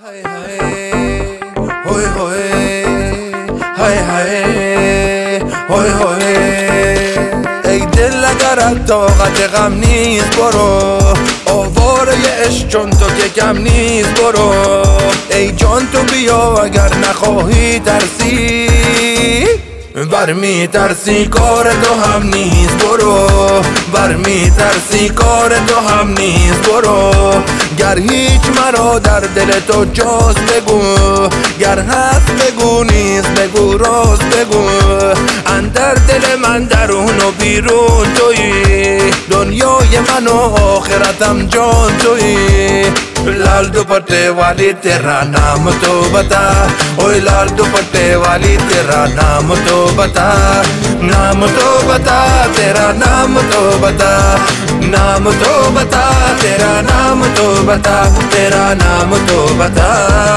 های های هوی هوی های های هوی هوی ای دل اگر طاقت غم نیست برو، آواره عشق چون تو که کم نیست برو. ای جان تو بیا اگر نخواهی ترسی، برمی ترسی کار تو هم نیست برو، برمی ترسی کار تو هم نیست برو. گر هیچ مرا در دل تو جاست بگو، گر هست بگو نیست بگو راست بگو. اندر دل من درون و بیرون تویی، دنیای من و آخرتم جان تویی. लाल दुपट्टे वाली तेरा नाम तो बता, ओए लाल दुपट्टे वाली तेरा नाम तो बता, नाम तो बता तेरा नाम तो बता, नाम तो बता तेरा नाम तो बता, तेरा नाम तो बता.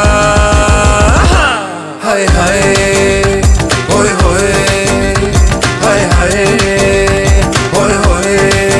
हाय हाय ओए होए हाय हाय ओए होए.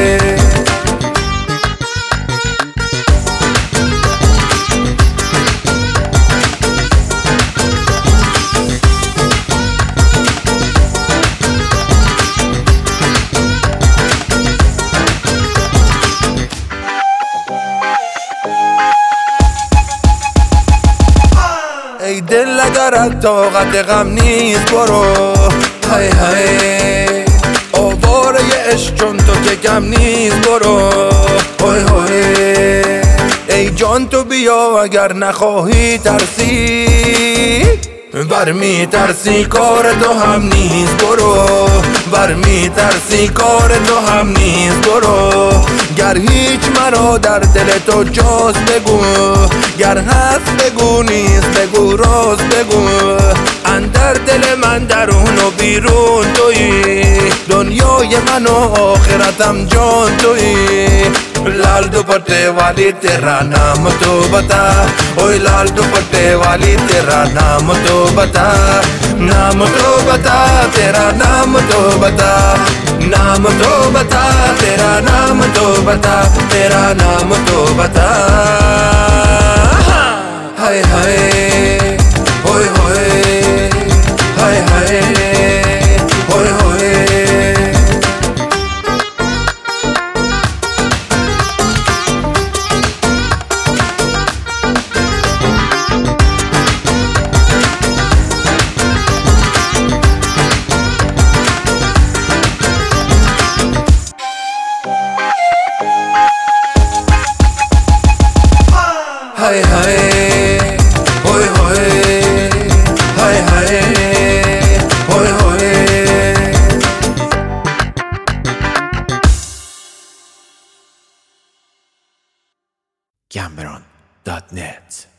ای دل اگر طاقت غم نیست برو، های های آواره عشق چون تو که کم نیست برو. های های ای جان تو بیا اگر نخواهی ترسی، برمی ترسی کار تو هم نیست برو، برمی ترسی کار تو هم نیست برو. گر هیچ مرا در دل تو جاست بگو، گر هست بگو نیست بگو راست بگو. اندر دل من درون و بیرون تویی، دنیای من و آخرتم جان تویی. लाल दुपट्टे वाली तेरा नाम तो बता, ओए लाल दुपट्टे वाली तेरा नाम तो बता, नाम तो बता तेरा नाम तो बता, नाम तो बता तेरा नाम तो बता, तेरा नाम तो बता. हाय हाय ओए होए हाय हाय ओए होए. हाय हाय ओए होए हाय हाय ओए होए. Cameron.net